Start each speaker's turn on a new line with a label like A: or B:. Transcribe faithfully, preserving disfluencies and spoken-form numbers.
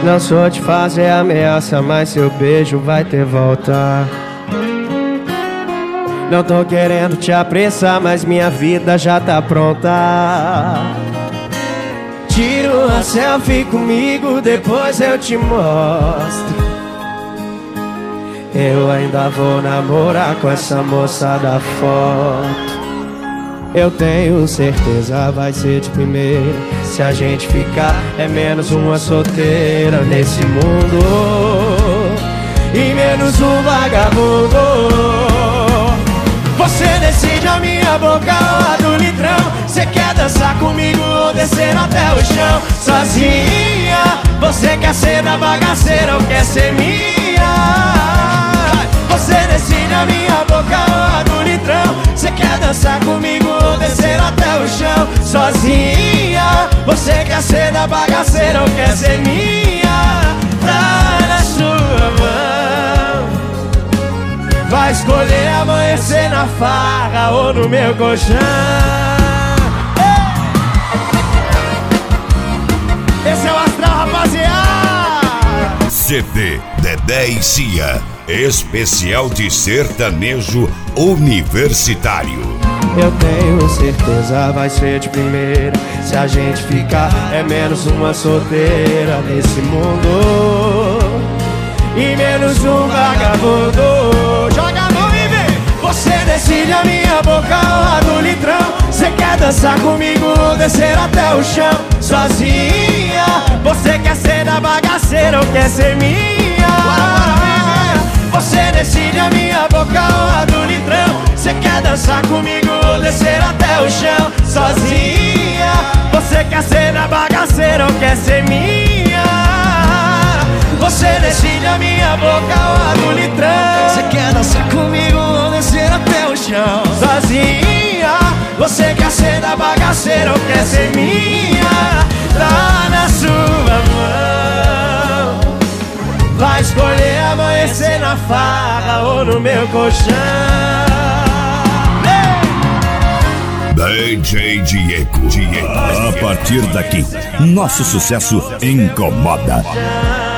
A: Não sou de fazer ameaça, mas seu beijo vai ter volta. Não tô querendo te apressar, mas minha vida já tá pronta. Tira uma selfie comigo, depois eu te mostro. Eu ainda vou namorar com essa moça da foto. Eu tenho certeza vai ser de primeira. Se a gente ficar é menos uma solteira nesse mundo e menos um vagabundo. Você decide a minha boca ou a do litrão. Você quer dançar comigo ou descer até o chão? Sozinha, você quer ser da bagaceira ou quer ser minha? Você decide a minha boca ou a do litrão. Você quer dançar comigo ou descer até o chão? Sozinha, você quer ser da bagaceira ou quer ser minha? Tá na sua mão. Vai escolher amanhecer na farra ou no meu colchão. Esse é o Astral, rapaziada.
B: C D Dedé e Cia, especial de sertanejo universitário.
A: Eu tenho certeza vai ser de primeira. Se a gente ficar é menos uma solteira nesse mundo e menos um vagabundo. Joga a mão e vem. Você decide a minha boca ou a do litrão. Você quer dançar comigo ou descer até o chão? Sozinha, você quer ser da bagaceira ou quer ser minha? Você decide a minha boca ou a do litrão. Você quer dançar comigo ou descer até o chão? Sozinha, você quer ser da bagaceira ou quer ser minha? Você decide a minha boca ou a do litrão. Você quer dançar comigo ou descer até o chão? Sozinha, você quer ser da bagaceira ou quer ser minha? Tá na sua mão. Vai escolher amanhecer na farra ou no meu colchão.
B: D J Diego. Diego.
C: A partir daqui, nosso sucesso incomoda.